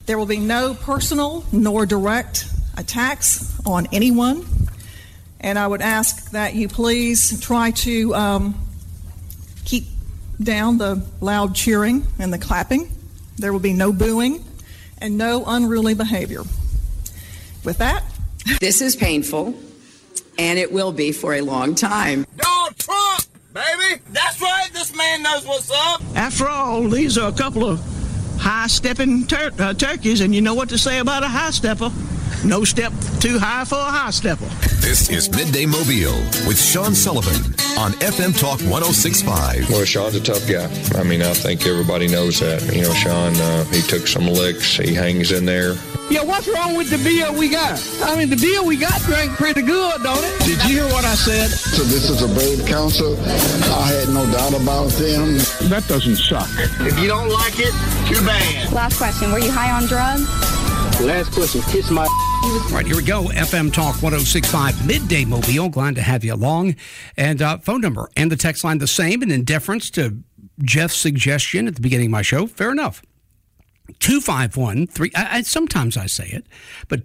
There will be no personal nor direct attacks on anyone. And I would ask that you please try to keep down the loud cheering and the clapping. There will be no booing and no unruly behavior. With that, this is painful, and it will be for a long time. Donald Trump, baby! That's right, this man knows what's up! After all, these are a couple of high-stepping turkeys, and you know what to say about a high-stepper. No step too high for a high-stepper. This is Midday Mobile with Sean Sullivan on FM Talk 106.5. Well, Sean's a tough guy. I mean, I think everybody knows that. You know, Sean, he took some licks. He hangs in there. Yeah, what's wrong with the beer we got? I mean, the beer we got drank pretty good, don't it? Did you hear what I said? So this is a brave council. I had no doubt about them. That doesn't suck. If you don't like it, too bad. Last question, were you high on drugs? Last question, kiss my... All right, here we go. FM Talk 106.5 Midday Mobile. Glad to have you along. And phone number and the text line the same. And in deference to Jeff's suggestion at the beginning of my show, fair enough. 251-3... sometimes I say it, but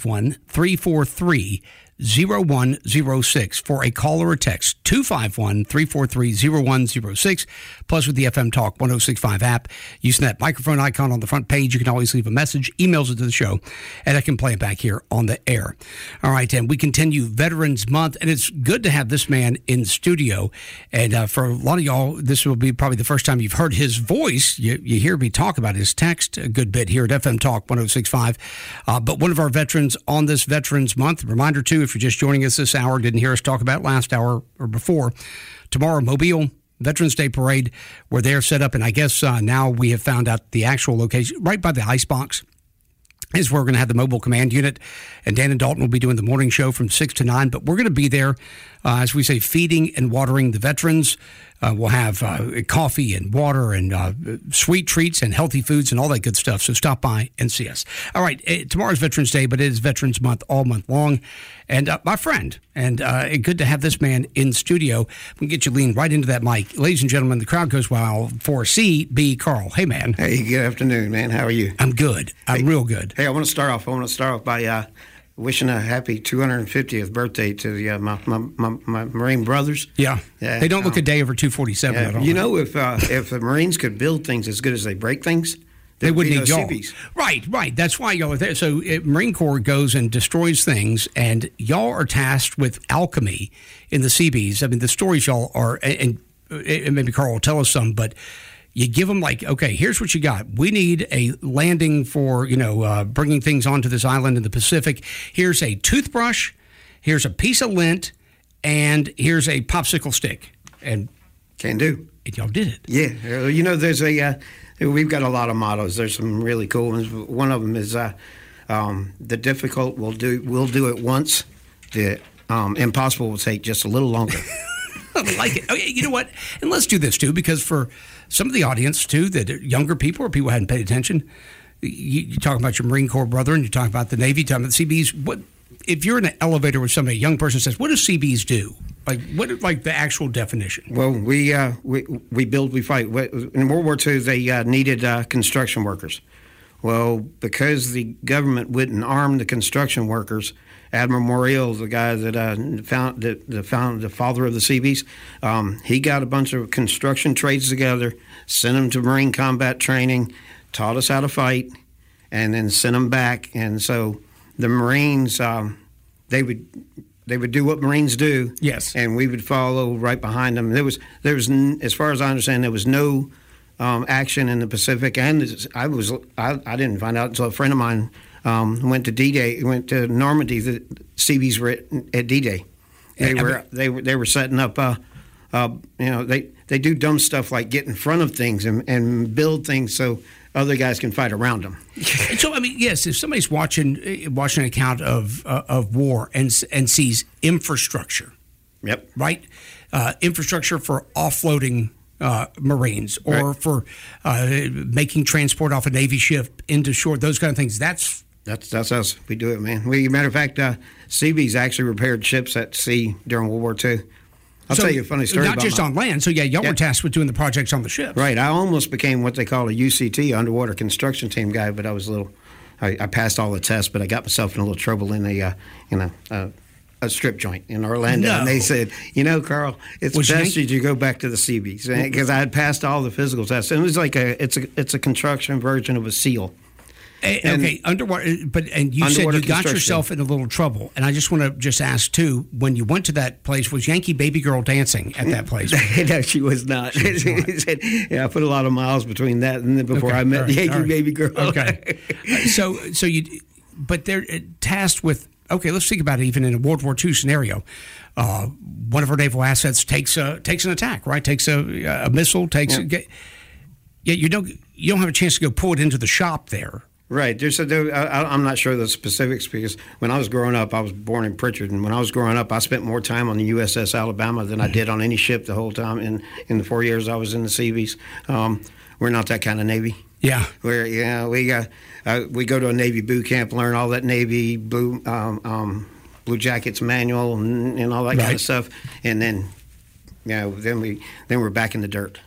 251-343-0106 for a call or a text. 251-343-0106. Plus, with the FM Talk 106.5 app, using that microphone icon on the front page, you can always leave a message, emails it to the show, and I can play it back here on the air. All right, and we continue Veterans Month, and it's good to have this man in studio. And for a lot of y'all, this will be probably the first time you've heard his voice. You hear me talk about his text a good bit here at FM Talk 106.5. But one of our veterans on this Veterans Month, reminder too, if you're just joining us this hour, didn't hear us talk about last hour or before, tomorrow, Mobile Veterans Day Parade, where they're set up, and I guess now we have found out the actual location, right by the Icebox, is where we're going to have the Mobile Command Unit, and Dan and Dalton will be doing the morning show from 6 to 9, but we're going to be there, as we say, feeding and watering the veterans. We'll have coffee and water and sweet treats and healthy foods and all that good stuff, so stop by and see us. All right, tomorrow's Veterans Day, but it is Veterans Month all month long, and my friend, and good to have this man in studio. We can get you leaned right into that mic. Ladies and gentlemen, the crowd goes wild for C.B. Carl. Hey, man. Hey, good afternoon, man. How are you? I'm good. I'm real good. Hey, I want to start off by wishing a happy 250th birthday to my Marine brothers. Yeah. They don't look a day over 247 at all. You know, if the Marines could build things as good as they break things, they wouldn't need y'all. CBs. Right. That's why y'all are there. So Marine Corps goes and destroys things, and y'all are tasked with alchemy in the CBs. I mean, the stories y'all are, and maybe Carl will tell us some, but you give them like, okay, here's what you got. We need a landing for, bringing things onto this island in the Pacific. Here's a toothbrush. Here's a piece of lint. And here's a popsicle stick. And can do. And y'all did it. Yeah. There's we've got a lot of mottos. There's some really cool ones. One of them is the difficult we'll do it once. The impossible will take just a little longer. I like it. Okay, you know what? And let's do this, too, because for some of the audience, too, that younger people or people who hadn't paid attention, you talk about your Marine Corps brother and you talk about the Navy, you talk about the CBs. What if you're in an elevator with somebody, a young person says, what do CBs do? What is the actual definition? Well, we build, we fight. In World War II, they needed construction workers. Well, because the government wouldn't arm the construction workers, Admiral Morial, the guy that found the father of the CBs, he got a bunch of construction trades together, sent them to Marine combat training, taught us how to fight, and then sent them back. And so the Marines, they would do what Marines do. Yes. And we would follow right behind them. There was, as far as I understand, there was no action in the Pacific, and I didn't find out until a friend of mine went to D-Day, went to Normandy. The CBs were at D-Day. They were setting up. They do dumb stuff like get in front of things and build things so other guys can fight around them. So I mean, yes, if somebody's watching an account of war and sees infrastructure, yep, right, infrastructure for offloading Marines or for making transport off a Navy ship into shore, those kind of things. That's us. We do it, man. Matter of fact, CBs actually repaired ships at sea during World War II. I'll tell you a funny story. Not just on land. So, y'all were tasked with doing the projects on the ships. Right. I almost became what they call a UCT, underwater construction team guy, but I was a I passed all the tests, but I got myself in a little trouble in a strip joint in Orlando. No. And they said, Carl, it's best that you go back to the Seabees, because I had passed all the physical tests. And it was like it's a construction version of a SEAL. Okay, underwater. And you said you got yourself in a little trouble, and I just want to just ask too. When you went to that place, was Yankee Baby Girl dancing at that place? No, she was not. He said, I put a lot of miles between that and before I met Yankee Baby Girl. Okay, but they're tasked with. Okay, let's think about it. Even in a World War II scenario, one of our naval assets takes an attack, right? Takes a missile. You don't have a chance to go pull it into the shop there. Right. I'm not sure the specifics, because when I was growing up, I was born in Pritchard, and when I was growing up, I spent more time on the USS Alabama than I did on any ship the whole time in the 4 years I was in the Seabees. We're not that kind of Navy. Yeah. We go to a Navy boot camp, learn all that Navy Blue Jackets manual and all that kind of stuff, and then we're back in the dirt.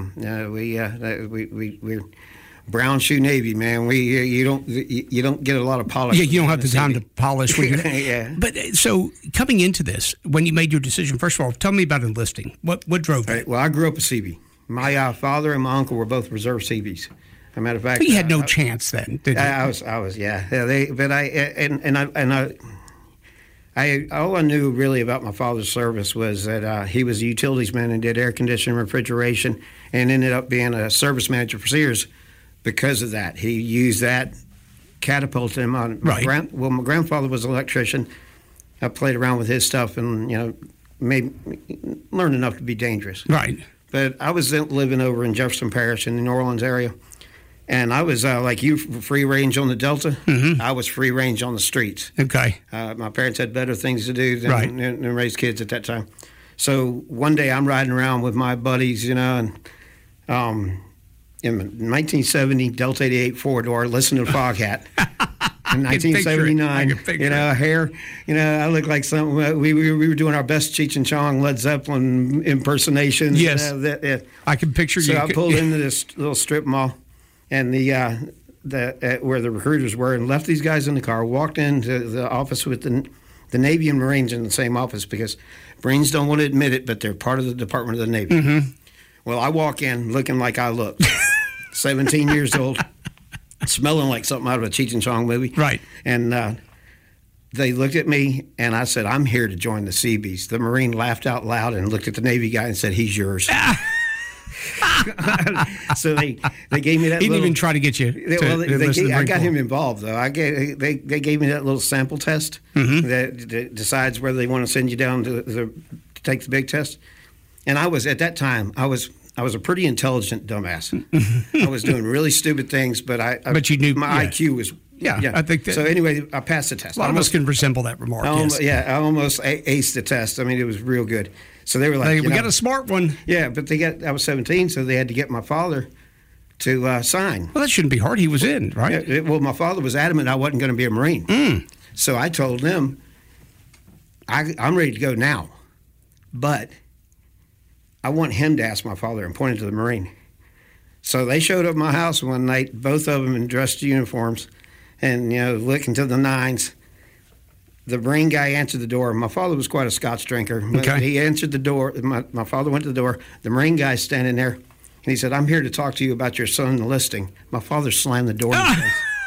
We're brown shoe Navy, man. You don't get a lot of polish. Yeah, you don't have the time to polish. Yeah. But so coming into this, when you made your decision, first of all, tell me about enlisting. What drove that? Right, well, I grew up a Seabee. My father and my uncle were both reserve Seabees. As a matter of fact, but you had no chance then, did you? I was, yeah. All I knew really about my father's service was that he was a utilities man and did air conditioning, refrigeration, and ended up being a service manager for Sears. Because of that, he used that, catapulted him on. Right. My grandfather was an electrician. I played around with his stuff and learned enough to be dangerous. Right. But I was living over in Jefferson Parish in the New Orleans area, and I was like you, free range on the Delta. Mm-hmm. I was free range on the streets. Okay. My parents had better things to do than raise kids at that time. So one day I'm riding around with my buddies, and. In 1970, Delta 88 four-door, listen to Foghat. In 1979, hair, I look like something. We were doing our best Cheech and Chong, Led Zeppelin impersonations. Yes, I can picture you. So I pulled into this little strip mall, and where the recruiters were, and left these guys in the car. Walked into the office with the Navy and Marines in the same office, because Marines don't want to admit it, but they're part of the Department of the Navy. Mm-hmm. Well, I walk in looking like I look. 17 years old, smelling like something out of a Cheech and Chong movie. Right. And they looked at me, and I said, I'm here to join the Seabees. The Marine laughed out loud and looked at the Navy guy and said, he's yours. So they gave me that. He didn't even try to get you. I got him involved, though. They gave me that little sample test that decides whether they want to send you down to take the big test. And I was, at that time, I was a pretty intelligent dumbass. I was doing really stupid things, but you knew my IQ was. Yeah, I think that. So anyway, I passed the test. A lot of us can resemble that remark. I almost aced the test. I mean, it was real good. So they were like, we got a smart one. Yeah, but I was 17, so they had to get my father to sign. Well, that shouldn't be hard. He was in, right? Yeah, well, my father was adamant I wasn't going to be a Marine. So I told them, I'm ready to go now, but I want him to ask my father, and pointed to the Marine. So they showed up at my house one night, both of them in dressed uniforms, and looking to the nines. The Marine guy answered the door. My father was quite a Scotch drinker. Okay. He answered the door. My father went to the door. The Marine guy's standing there, and he said, I'm here to talk to you about your son enlisting. My father slammed the door in his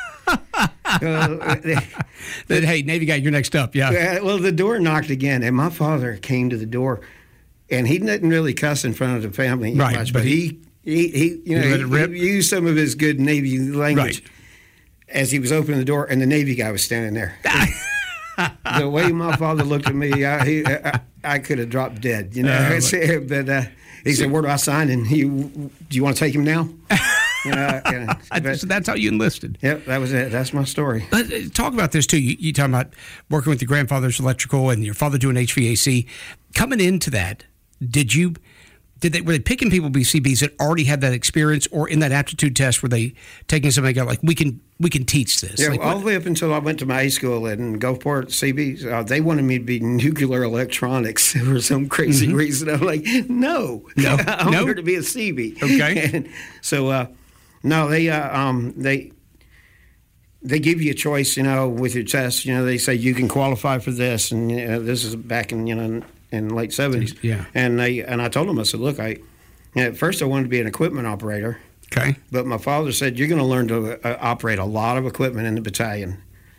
face. Hey, Navy guy, you're next up. Yeah. Well, the door knocked again, and my father came to the door, and he didn't really cuss in front of the family much, but he used some of his good Navy language as he was opening the door, and the Navy guy was standing there. The way my father looked at me, I could have dropped dead, But he said, "Where do I sign?" And do you want to take him now? So that's how you enlisted. Yep, that was it. That's my story. But talk about this too. You talking about working with your grandfather's electrical and your father doing HVAC. Coming into that, were they picking people to be Seabees that already had that experience, or in that aptitude test were they taking somebody like, we can teach this? Yeah, all the way up until I went to my high school in Gulfport, Seabees, they wanted me to be nuclear electronics for some crazy reason. I'm like, no, I'm here to be a Seabee. Okay. And so, no, they they give you a choice, with your test. They say you can qualify for this, and this is back in in the late 70s. Yeah. And I told them, I said, look, at first I wanted to be an equipment operator. Okay. But my father said, you're going to learn to operate a lot of equipment in the battalion.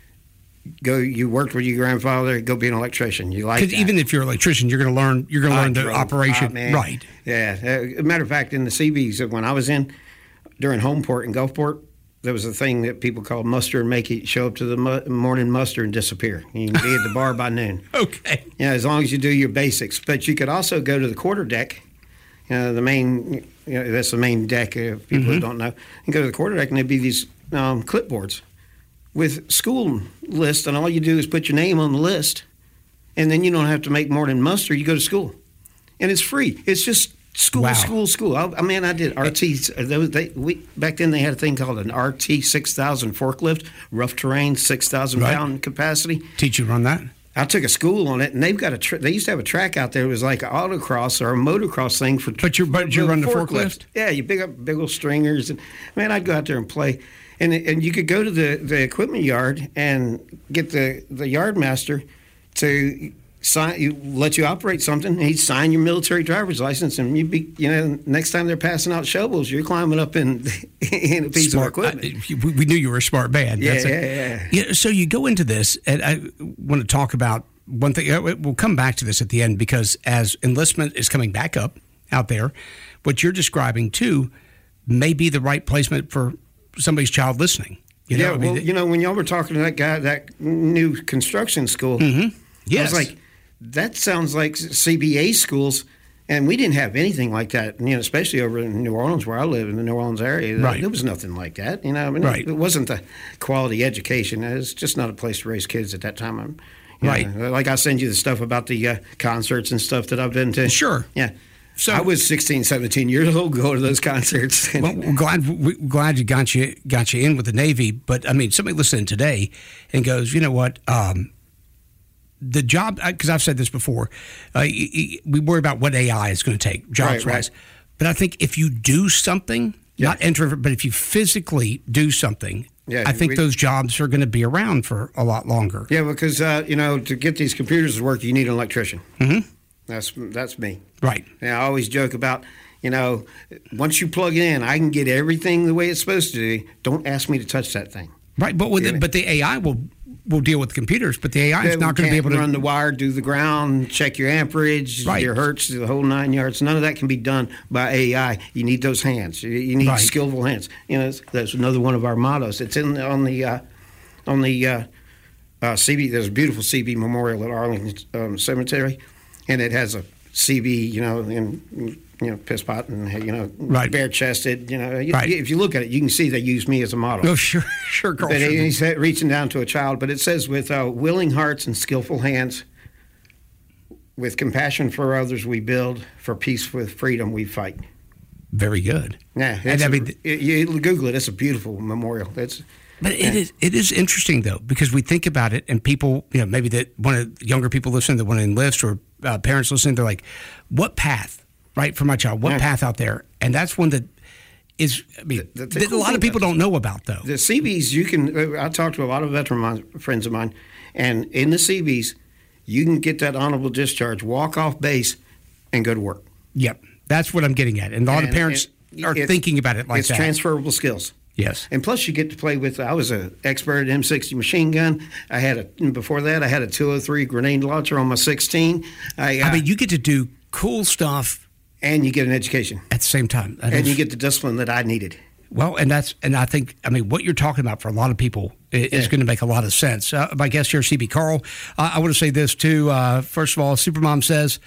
You worked with your grandfather, go be an electrician. You like that. Because even if you're an electrician, you're going to learn the operation. Right. Yeah. As a matter of fact, in the Seabees, when I was during Homeport and Gulfport, there was a thing that people called muster and make it. Show up to the morning muster and disappear. You can be at the bar by noon. Okay. As long as you do your basics. But you could also go to the quarterdeck, the main, that's the main deck, people who don't know. You go to the quarterdeck and there'd be these clipboards with school lists, and all you do is put your name on the list, and then you don't have to make morning muster. You go to school, and it's free. It's just school. I did RT. Back then they had a thing called an RT 6000 forklift, rough terrain, 6,000 pound capacity. Teach you run that? I took a school on it, and they've got they used to have a track out there. It was like an autocross or a motocross thing for. But you run the forklift? Yeah, you pick up big old stringers, and I'd go out there and play. And you could go to the equipment yard and get the yard master to let you operate something. And he'd sign your military driver's license, and you'd be, next time they're passing out shovels, you're climbing up in a piece of equipment. We knew you were a smart man. Yeah. So you go into this, and I want to talk about one thing. We'll come back to this at the end, because as enlistment is coming back up out there, what you're describing too may be the right placement for somebody's child listening. When y'all were talking to that guy, that new construction school, yes. I was like, that sounds like CBA schools, and we didn't have anything like that, especially over in New Orleans where I live, in the New Orleans area. Right. There was nothing like that, Right. It wasn't the quality education. It's just not a place to raise kids at that time. Right. Like I send you the stuff about the concerts and stuff that I've been to. Sure. Yeah. So I was 16, 17 years old going to those concerts. Well, we're glad you got you in with the Navy. But, I mean, somebody listening today and goes, you know what, the job, because I've said this before, we worry about what AI is going to take, jobs-wise. Right. But I think if you do something, not introvert, but if you physically do something, I think those jobs are going to be around for a lot longer. Yeah, because, to get these computers to work, you need an electrician. Mm-hmm. That's me. Right. And I always joke about, once you plug it in, I can get everything the way it's supposed to be. Don't ask me to touch that thing. Right, but but the AI will deal with the computers, but the AI is not going to be able to run the wire, do the ground, check your amperage, your hertz, the whole 9 yards. None of that can be done by AI. You need those hands. You need skillful hands. That's another one of our mottos. It's on the CB. There's a beautiful CB memorial at Arlington Cemetery. And it has a CB, piss pot and, bare chested, If you look at it, you can see they use me as a model. Oh, sure, Carl. But he's reaching down to a child. But it says, with willing hearts and skillful hands, with compassion for others we build, for peace with freedom we fight. Very good. Yeah, you Google it. It's a beautiful memorial. But it is interesting, though, because we think about it, and people, maybe that one of the younger people listening that want to enlist, or parents listening, they're like, what path, right, for my child? What path out there? And that's one that is, that a lot of people don't know about, though. The CBs, I talked to a lot of veteran friends of mine, and in the CBs, you can get that honorable discharge, walk off base, and go to work. Yep. That's what I'm getting at. And a lot of parents are thinking about it like that. It's transferable skills. Yes. And plus you get to play with, I was an expert at M60 machine gun. Before that, I had a 203 grenade launcher on my 16. You get to do cool stuff. And you get an education. At the same time. You get the discipline that I needed. Well, and I think, what you're talking about for a lot of people is going to make a lot of sense. My guest here, CB Carl. I want to say this, too. First of all, Supermom says,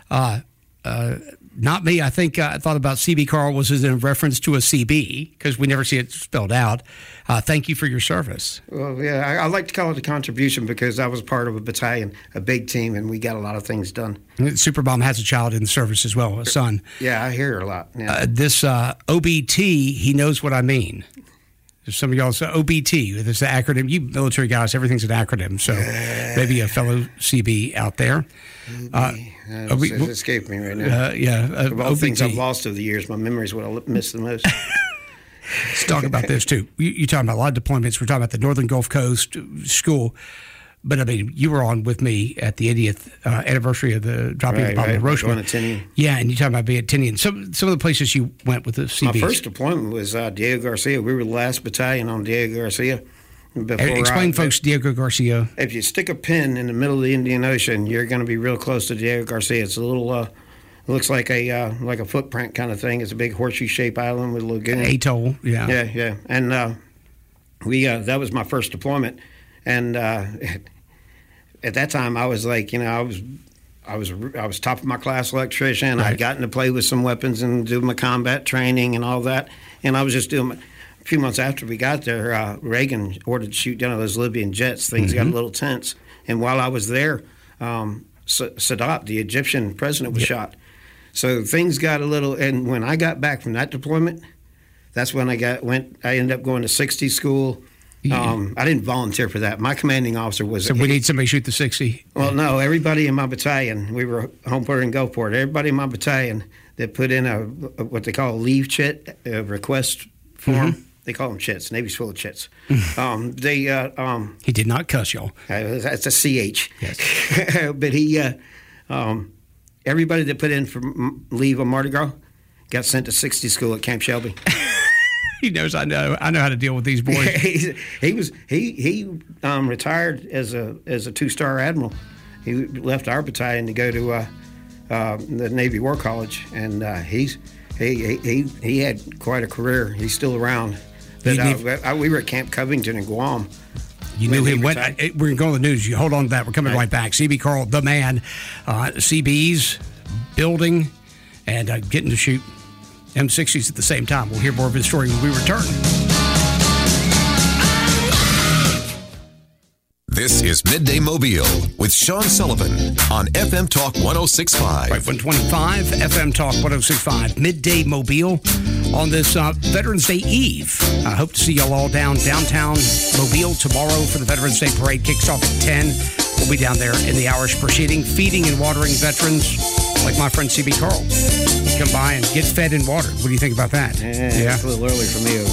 not me. I think I thought about CB Carl was in reference to a CB, because we never see it spelled out. Thank you for your service. Well, yeah, I like to call it a contribution, because I was part of a battalion, a big team, and we got a lot of things done. Supermom has a child in the service as well, a son. Yeah, I hear her a lot. Yeah. This OBT, he knows what I mean. Some of y'all say OBT. It's the acronym. You military guys, everything's an acronym. So maybe a fellow CB out there. It escaped me right now. Of all things I've lost over the years, my memory is what I miss the most. Let's talk about this, too. You're talking about a lot of deployments. We're talking about the Northern Gulf Coast school. But, I mean, you were on with me at the 80th anniversary of the dropping of the bomb in Hiroshima. Going to Tinian. Yeah, and you're talking about being at Tinian. Some of the places you went with the CBs. My first deployment was Diego Garcia. We were the last battalion on Diego Garcia. Explain, folks, Diego Garcia. If you stick a pin in the middle of the Indian Ocean, you're going to be real close to Diego Garcia. It's a little, it looks like a footprint kind of thing. It's a big horseshoe-shaped island with a lagoon. Atoll, yeah. Yeah. And that was my first deployment. And at that time, I was like, I was top of my class electrician. Right. I'd gotten to play with some weapons and do my combat training and all that. And I was just doing. A few months after we got there, Reagan ordered to shoot down those Libyan jets. Things got a little tense. And while I was there, Sadat, the Egyptian president, was shot. So things got a little. And when I got back from that deployment, that's when I ended up going to 60 school. I didn't volunteer for that. My commanding officer was. So we need somebody to shoot the 60. Well, no, everybody in my battalion. We were Homeport and Gulfport. Everybody in my battalion that put in a what they call a leave chit, a request form. Mm-hmm. They call them chits. Navy's full of chits. He did not cuss y'all. That's a CH. Yes. But he, everybody that put in for leave on Mardi Gras got sent to 60 school at Camp Shelby. He knows I know how to deal with these boys. he retired as a 2-star admiral. He left our battalion to go to the Navy War College, and he had quite a career. He's still around. But, we were at Camp Covington in Guam. You knew him. We're going to go to the news. You hold on to that. We're coming right back. CB Carl, the man, CBs, building, and getting to shoot M60s at the same time. We'll hear more of his story when we return. This is Midday Mobile with Sean Sullivan on FM Talk 106.5. Right, 125, FM Talk 106.5, Midday Mobile on this Veterans Day Eve. I hope to see y'all all downtown Mobile tomorrow for the Veterans Day Parade. Kicks off at 10. We'll be down there in the hours preceding, feeding and watering veterans like my friend CB Carl. Come by and get fed and watered. What do you think about that? Yeah. It's a little early for me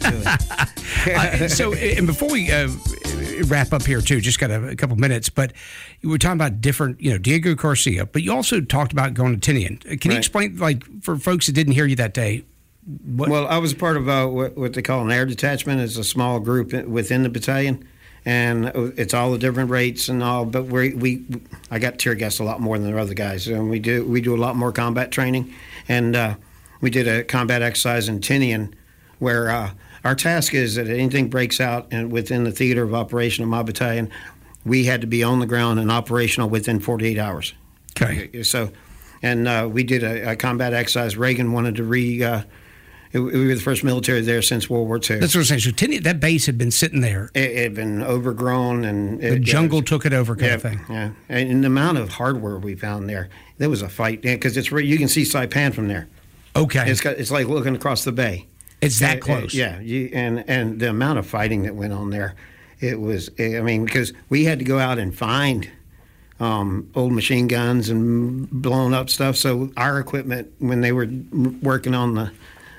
over here. So, and before we wrap up here, too, just got a couple minutes, but you were talking about different, Diego Garcia, but you also talked about going to Tinian. Can you explain, like, for folks that didn't hear you that day? Well, I was part of what they call an air detachment. It's a small group within the battalion. And it's all the different rates and all, but I got tear gassed a lot more than the other guys, and we do a lot more combat training, and we did a combat exercise in Tinian, where our task is that anything breaks out and within the theater of operation of my battalion, we had to be on the ground and operational within 48 hours. Okay. So, and we did a combat exercise. Reagan wanted to we were the first military there since World War II. That's what I'm saying. So Tinian, that base had been sitting there. It had been overgrown. And the jungle took it over kind of thing. Yeah, and the amount of hardware we found there was a fight. Because you can see Saipan from there. Okay. It's like looking across the bay. It's that close. And the amount of fighting that went on there, because we had to go out and find old machine guns and blown up stuff. So our equipment, when they were working on the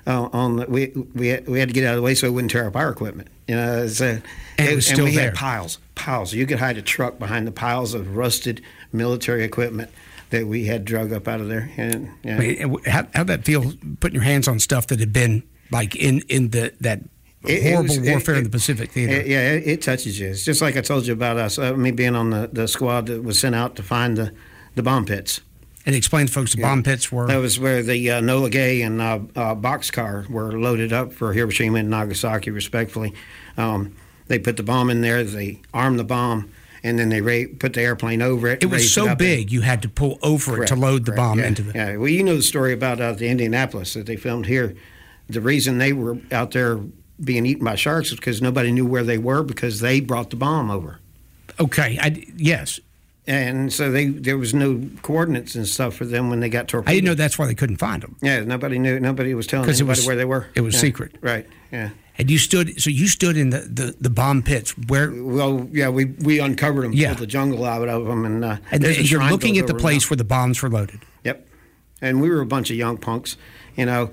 we had to get out of the way so it wouldn't tear up our equipment. And it was still we there. Had piles. You could hide a truck behind the piles of rusted military equipment that we had drug up out of there. And how'd that feel, putting your hands on stuff that had been like in that horrible warfare in the Pacific Theater? It touches you. It's just like I told you about us, me being on the squad that was sent out to find the bomb pits. And explain to folks the bomb pits were. That was where the Enola Gay and boxcar were loaded up for Hiroshima and Nagasaki, respectively. They put the bomb in there, they armed the bomb, and then they put the airplane over it. It was so big you had to pull over it to load the bomb into the. Yeah, well, you know the story about the Indianapolis that they filmed here. The reason they were out there being eaten by sharks is because nobody knew where they were because they brought the bomb over. Okay, yes. And so there was no coordinates and stuff for them when they got torpedoed. I didn't know that's why they couldn't find them. Yeah, nobody knew. Nobody was telling anybody where they were. It was secret. Right, yeah. And you stood in the bomb pits where? Well, yeah, we uncovered them, pulled the jungle out of them. And you're looking at the place where the bombs were loaded. Yep. And we were a bunch of young punks,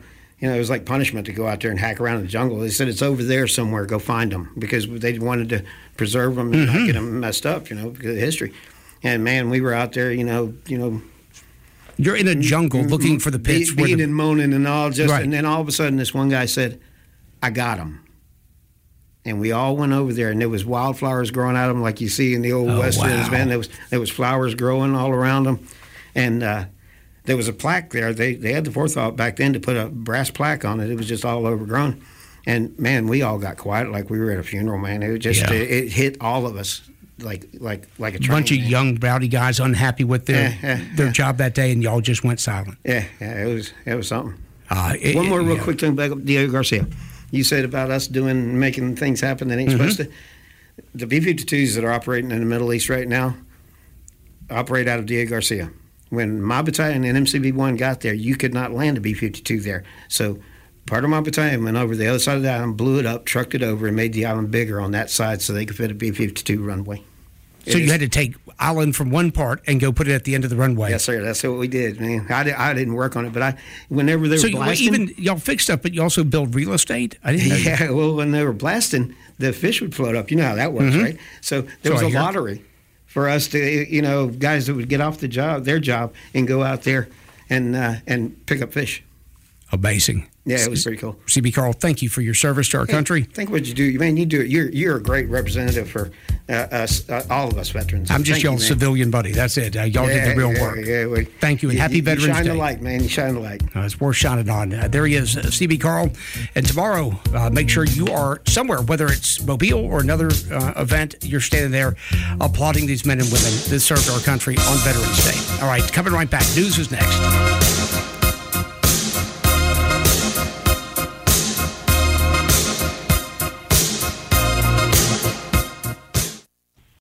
it was like punishment to go out there and hack around in the jungle. They said it's over there somewhere. Go find them, because they wanted to preserve them and not get them messed up, because of the history. And man, we were out there, You're in a jungle looking for the pits. Beating and moaning and all, and then all of a sudden this one guy said, I got them. And we all went over there, and there was wildflowers growing out of them like you see in the old Westerns, man. There was flowers growing all around them. And there was a plaque there. They had the forethought back then to put a brass plaque on it. It was just all overgrown. And, man, we all got quiet like we were at a funeral, man. It just it hit all of us like a train. Bunch of young, rowdy guys unhappy with their job that day, and y'all just went silent. Yeah, it was something. One more real quick thing back up Diego Garcia. You said about us making things happen that ain't supposed to. The B-52s that are operating in the Middle East right now operate out of Diego Garcia. When my battalion and MCB-1 got there, you could not land a B-52 there. So part of my battalion went over the other side of the island, blew it up, trucked it over, and made the island bigger on that side so they could fit a B-52 runway. So you had to take island from one part and go put it at the end of the runway. Yes, sir. That's what we did, man. I didn't work on it, but whenever they were blasting... So even y'all fixed stuff, but you also build real estate? I didn't know that. Yeah, well, when they were blasting, the fish would float up. You know how that works, right? So there was a lottery for us to, guys that would get off their job, and go out there and pick up fish. Amazing. Yeah, it was pretty cool. CB Carl, thank you for your service to our country. Think what you do, man. You do it. You're a great representative for us, all of us veterans. I'm just y'all's civilian buddy. That's it. Y'all did the real work. Yeah. Thank you, and happy Veterans Day. You shine the light, man. You shine the light. It's worth shining on. There he is, CB Carl. And tomorrow, make sure you are somewhere, whether it's Mobile or another event, you're standing there applauding these men and women that served our country on Veterans Day. All right, coming right back. News is next.